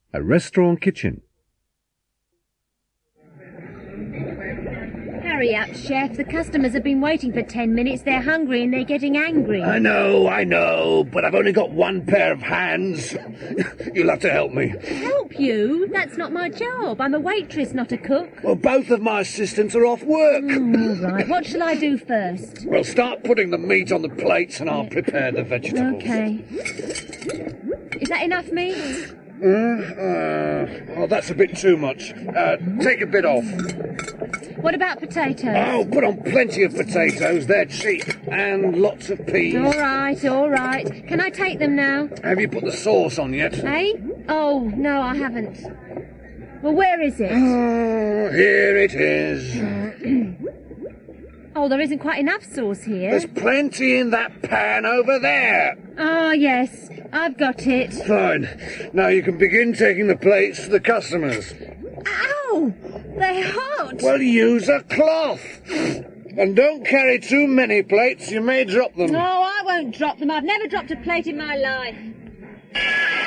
A restaurant kitchen. Hurry up, Chef. The customers have been waiting for 10 minutes. They're hungry and they're getting angry. I know, but I've only got one pair of hands. You'll have to help me. Help you? That's not my job. I'm a waitress, not a cook. Well, both of my assistants are off work. All right. What shall I do first? Well, start putting the meat on the plates and I'll prepare the vegetables. Okay. Is that enough meat? Oh, that's a bit too much. Take a bit off. What about potatoes? Oh, put on plenty of potatoes. They're cheap. And lots of peas. All right. Can I take them now? Have you put the sauce on yet? Eh? Oh, no, I haven't. Well, where is it? Oh, here it is. Oh, there isn't quite enough sauce here. There's plenty in that pan over there. Oh, yes. I've got it. Fine. Now you can begin taking the plates to the customers. Ow! They're hot. Well, use a cloth. And don't carry too many plates. You may drop them. No, I won't drop them. I've never dropped a plate in my life.